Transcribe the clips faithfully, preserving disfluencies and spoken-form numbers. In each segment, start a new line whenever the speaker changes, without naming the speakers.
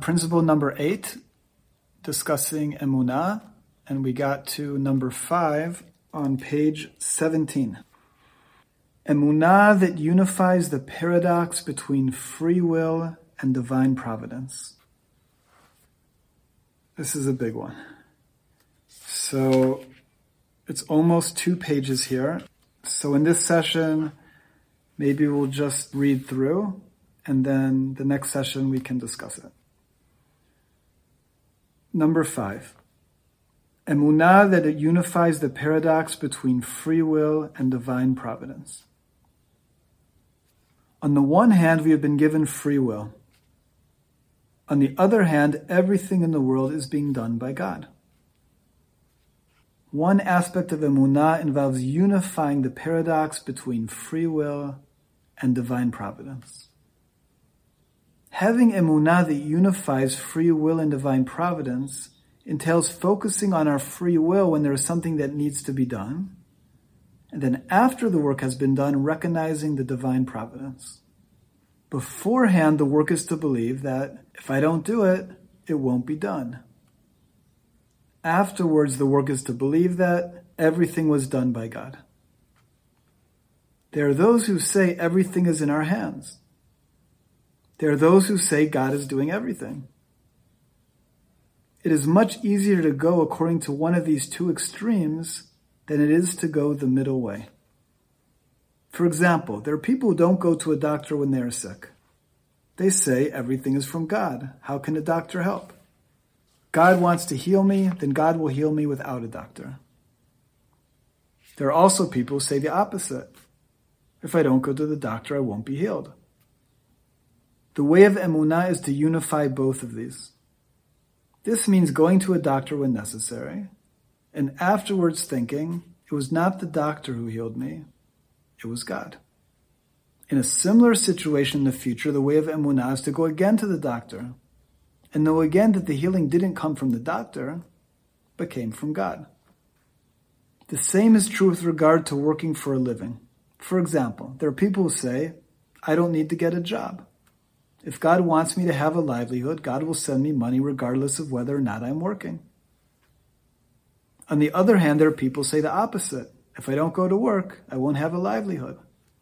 principle number eight, discussing emunah, and we got to number five on page seventeen. Emunah that unifies the paradox between free will and divine providence. This is a big one. So it's almost two pages here. So in this session, maybe we'll just read through, and then the next session we can discuss it. Number five. Emunah that it unifies the paradox between free will and divine providence. On the one hand, we have been given free will. On the other hand, everything in the world is being done by God. One aspect of emunah involves unifying the paradox between free will and divine providence. Having emunah that unifies free will and divine providence entails focusing on our free will when there is something that needs to be done, and then after the work has been done, recognizing the divine providence. Beforehand, the work is to believe that if I don't do it, it won't be done. Afterwards, the work is to believe that everything was done by God. There are those who say everything is in our hands. There are those who say God is doing everything. It is much easier to go according to one of these two extremes than it is to go the middle way. For example, there are people who don't go to a doctor when they are sick. They say everything is from God. How can a doctor help? God wants to heal me, then God will heal me without a doctor. There are also people who say the opposite. If I don't go to the doctor, I won't be healed. The way of emunah is to unify both of these. This means going to a doctor when necessary, and afterwards thinking, it was not the doctor who healed me, it was God. In a similar situation in the future, the way of emunah is to go again to the doctor, and know again that the healing didn't come from the doctor, but came from God. The same is true with regard to working for a living. For example, there are people who say, I don't need to get a job. If God wants me to have a livelihood, God will send me money regardless of whether or not I'm working. On the other hand, there are people who say the opposite. If I don't go to work, I won't have a livelihood.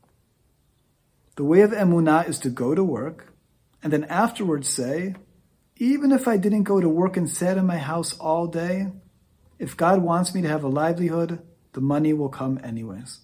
The way of emunah is to go to work, and then afterwards say, even if I didn't go to work and sat in my house all day, if God wants me to have a livelihood, the money will come anyways.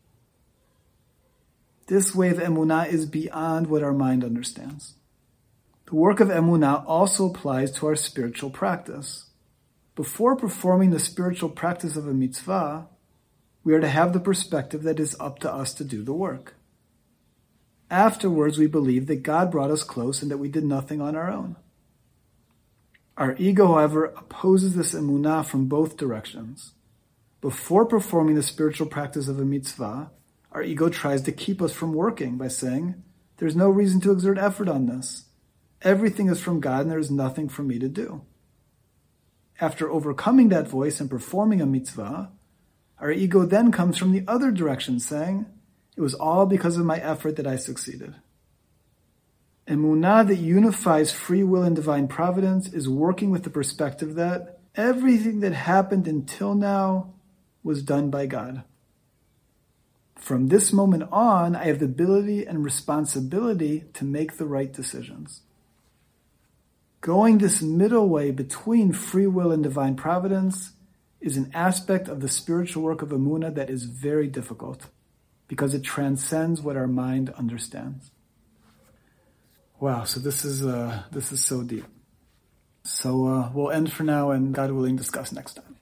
This way of emunah is beyond what our mind understands. The work of emunah also applies to our spiritual practice. Before performing the spiritual practice of a mitzvah, we are to have the perspective that it is up to us to do the work. Afterwards, we believe that God brought us close and that we did nothing on our own. Our ego, however, opposes this emunah from both directions. Before performing the spiritual practice of a mitzvah, our ego tries to keep us from working by saying, there's no reason to exert effort on this. Everything is from God and there is nothing for me to do. After overcoming that voice and performing a mitzvah, our ego then comes from the other direction saying, it was all because of my effort that I succeeded. Emunah that unifies free will and divine providence is working with the perspective that everything that happened until now was done by God. From this moment on, I have the ability and responsibility to make the right decisions. Going this middle way between free will and divine providence is an aspect of the spiritual work of emunah that is very difficult because it transcends what our mind understands. Wow, so this is uh, this is so deep. So uh, we'll end for now and God willing discuss next time.